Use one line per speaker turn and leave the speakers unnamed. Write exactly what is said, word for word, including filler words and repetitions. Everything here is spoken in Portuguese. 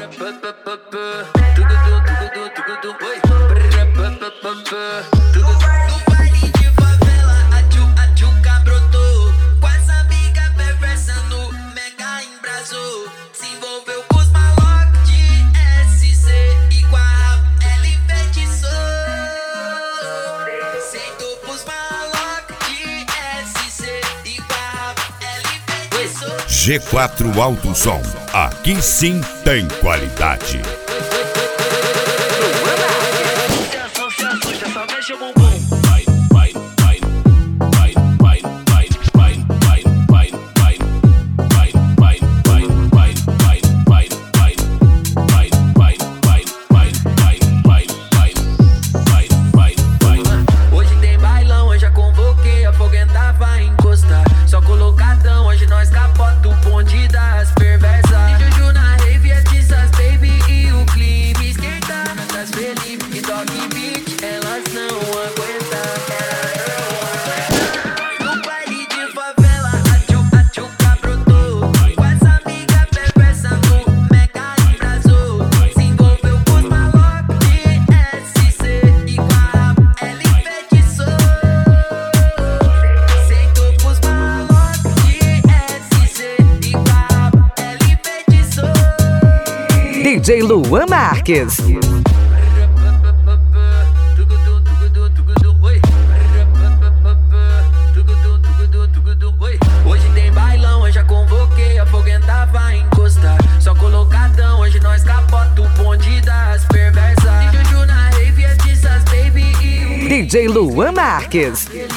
G quatro Alto Som, aqui sim tem qualidade.
Hoje tem bailão, eu já convoquei, a foguenta vai encostar. Só colocadão, hoje nós capota o bonde das perversas. E Juju na rave, é Tissas Baby e o clipe esquenta. Das Felipe e Dog Beat, elas não aguentam. No baile de favela, a Tchuca, a Tchuca brotou. Com essa amiga perversa no mega embrasou. Se envolveu com os malocos de S C e com a rapa ela enfeitiçou. Sentou pros malocos de S C e com a rapa ela enfeitiçou.
D J Luan Marques.
Hoje tem bailão, eu já convoquei, a foguenta vai encostar. Só colocadão, hoje nós capota o bonde das perversas. E Juju na rave, é Tissas Baby e o
D J Luan Marques.